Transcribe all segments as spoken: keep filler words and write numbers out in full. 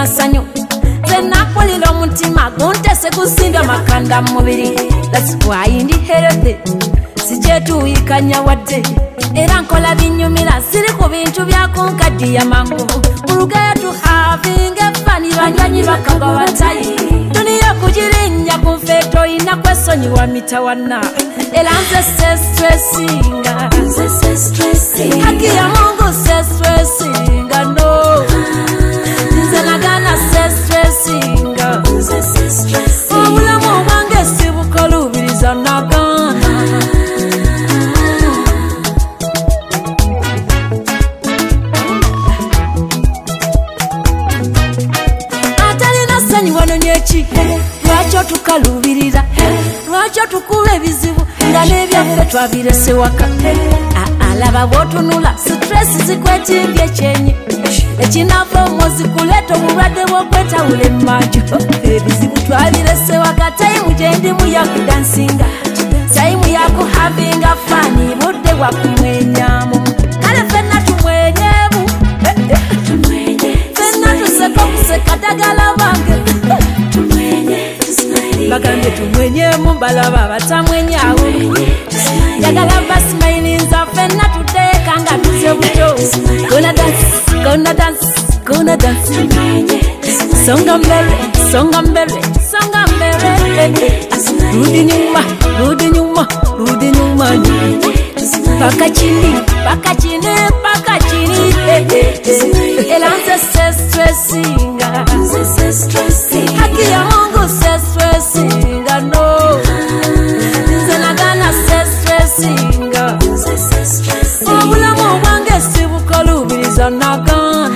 masanyu zenapulira omutima guntese kusinda makanda mubiri. That's why ndi healthy sijetuyikanya wadde era nkola binyumira siri ku bintu byakunkaddiya mangu mulugaya tu having fani banywanyi bakaga batayi duniya kujirinnya ku nfeeto ina kwesonyiwa mitawana era nze se stressinga haki ya Mungu se stressinga no nze nagana se stressinga obulamu bwange sibukolubiriza nagana. Lwaki tukalubirira lwaki tukuba ebizibu nga n'ebyaffe twabirese waka alaba bw'otunula stress zikwetimbye ekyenyi ekinava omwozi kuleeta obulwadde bw'okwetawula emmaajo ebizibu twabirese waka tayimu gyendimu yakudansinga tayimu yakuhavinga fani budde bwakumwenyamu kale ffenna tumwenyeemu ffenna tuseka okuseka ddagala bange bagambye tumwenyemu balaba batamwenyawo njagala basmailinza ffenna tuteeka nga tuze buto gonna dance gonna dance gonna dance songa mbere songa mbere songa mbere rudi nyuma rudi nyuma rudi nyuma paka chini paka chini paka chini elanze se stressinga haki ya Mungu se stressinga no nze nagana se stressinga obulamu bwange sibukolubiriza nagana.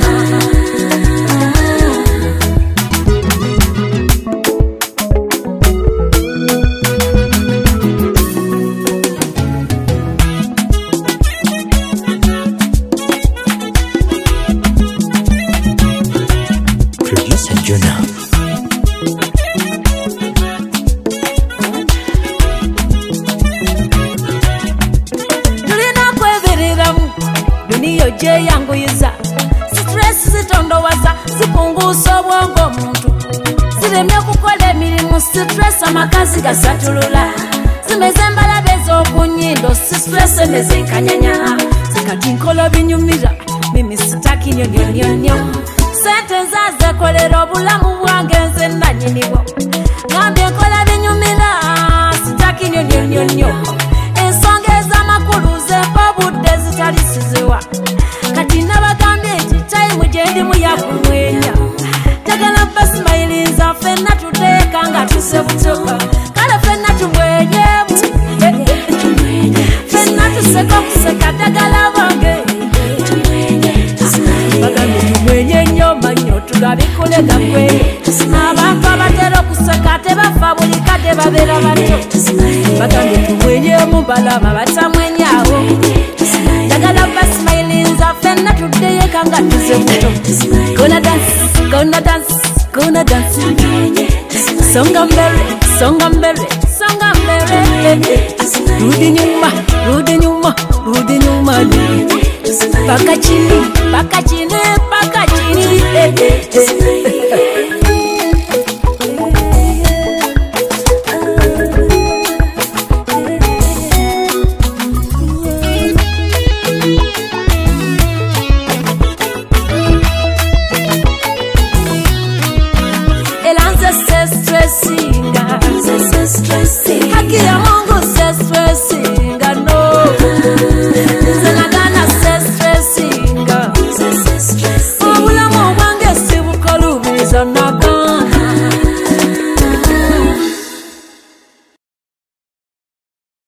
Je yanguyiza stress zitondowaza zipungusa obwongo omuntu ziremye okukola emirimu stress amakazi gasatulula zimeze embalabe ez'okunyindo stress nezenkanyanya zikati nkola binyumira mimi sitaki nyonyonyonyo sente nzazekolera obulamu bwange nze nanyinibwo ngambye nkola binyumira sitaki nyonyonyonyo ensonga ez'amakulu zempa budde zitalisiziwa kati nabagambye nti tayimu gyendimu yakumwenya tagala basmailinza ffenna tuteeka nga tuse butoka kale ffenna tumwenyemu ffenna tuseka okuseka tagala bange bagambye tumwenye nnyo manyo tugabikule gakwe abantu abatera okuseka tebafa buli kadde babeera bato bagambye tumwenyemu balaba batamwenyawo tagala basmailinza ffenna tudeyeka nga tuze buto gonna dance gonna dance gonna dance songa mbere songa mbere songa mbere rudi nyuma rudi nyuma rudi nyuma paka chini paka chini paka chini